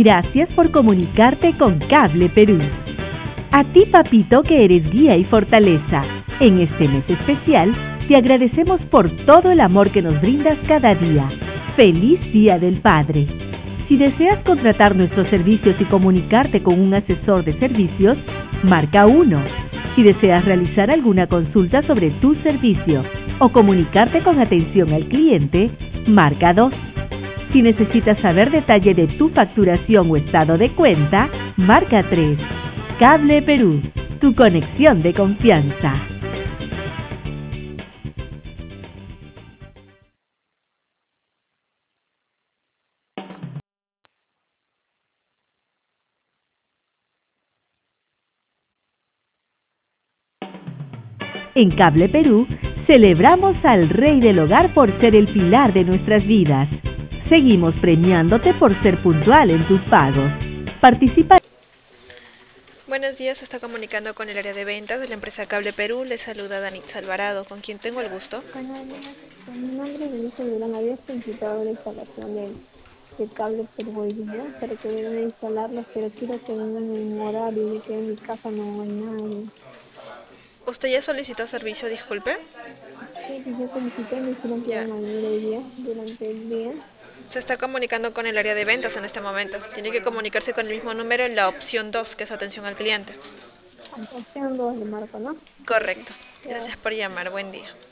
Gracias por comunicarte con Cable Perú. A ti, papito, que eres guía y fortaleza. En este mes especial, te agradecemos por todo el amor que nos brindas cada día. ¡Feliz Día del Padre! Si deseas contratar nuestros servicios y comunicarte con un asesor de servicios, marca 1. Si deseas realizar alguna consulta sobre tu servicio o comunicarte con atención al cliente, marca 2. Si necesitas saber detalle de tu facturación o estado de cuenta, marca 3. Cable Perú, tu conexión de confianza. En Cable Perú, celebramos al Rey del Hogar por ser el pilar de nuestras vidas. Seguimos premiándote por ser puntual en tus pagos. Participa. Buenos días, se está comunicando con el área de ventas de la empresa Cable Perú. Le saluda Danitza Alvarado, con quien tengo el gusto. Buenos días, mi nombre es Denise Durán. Había solicitado la instalación del cable Perú hoy día para que vengan a instalarlos, pero quiero que vengan en un horario, ya que en mi casa no hay nadie. ¿Usted ya solicitó servicio, disculpe? Sí, yo solicité, me dijeron que Ya. iban a venir hoy día, durante el día. Se está comunicando con el área de ventas en este momento. Tiene que comunicarse con el mismo número en la opción 2, que es atención al cliente. Opción 2 de marco, ¿no? Correcto. Ya. Gracias por llamar. Buen día.